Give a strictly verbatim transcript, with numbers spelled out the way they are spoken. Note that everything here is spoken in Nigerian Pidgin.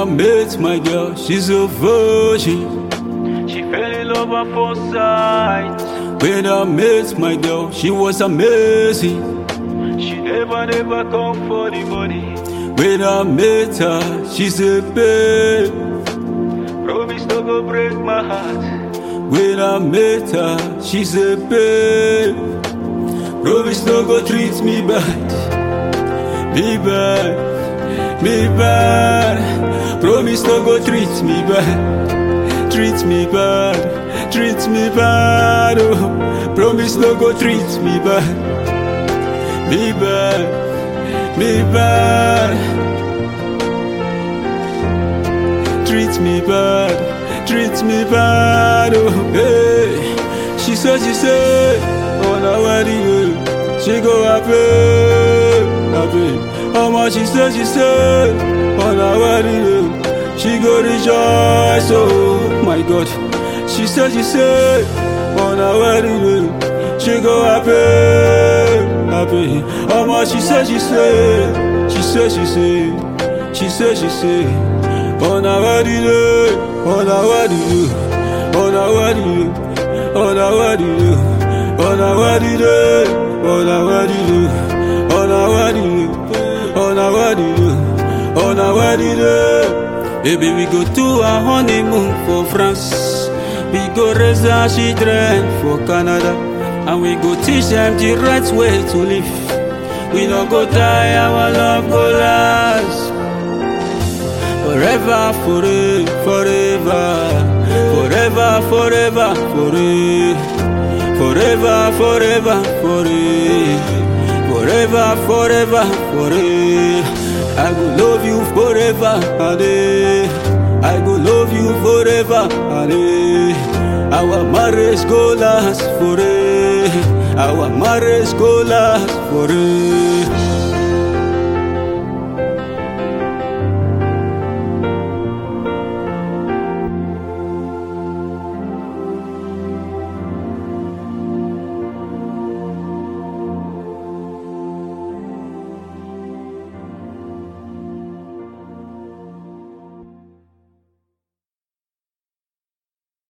I met my girl, she's a virgin. She fell in love at first sight. When I met my girl, she was amazing. She never, never come for the money. When I met her, she said, babe, Promise to go break my heart. when I met her, she said, babe, promise to go treat me bad. Me bad, me bad. Promise to go treat me bad. Treat me bad, treat me bad. Oh, promise to go treat me bad. Me bad, me bad. Treat me bad, treat me bad. Oh, hey. She said, she said, on her wedding, she go happy, happy. How much she said, she said, on her wedding, she go rejoice. Oh my God. She said, she said, on her wedding, she go happy, happy. How much she said, she said, she said, she said, she said, she said, on her wedding, on her wedding, on her wedding, on her wedding, on her wedding, on her wedding, on her wedding, on her wedding, on her wedding. Baby, we go to a honeymoon for France. We go raise our children for Canada, and we go teach them the right way to live. We no go die, our love go last forever, forever, forever, forever, forever, forever, forever, forever, forever, forever, forever. I go love you forever, ade. I go love you forever, ade. Our marriage go last forever. Our marriage go last forever.